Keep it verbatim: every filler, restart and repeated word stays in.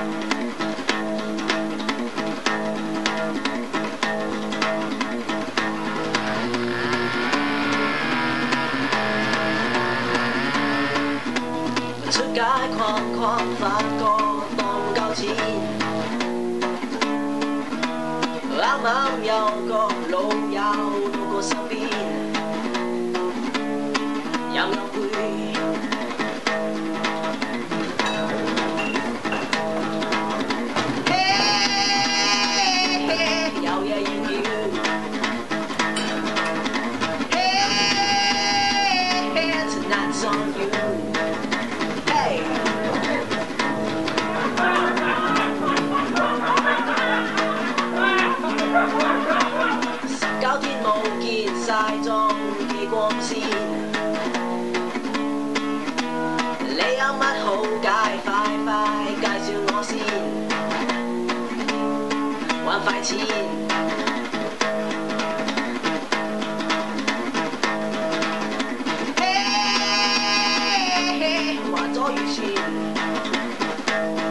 出街逛逛，發覺當唔夠錢。啱啱有個老友到過身邊，飲兩杯。有嘢要叫。Tonight's on you. Hey. 十九天冇見曬妝嘅光鮮，你有乜好解？快快介紹我先，揾快錢。話咗預算。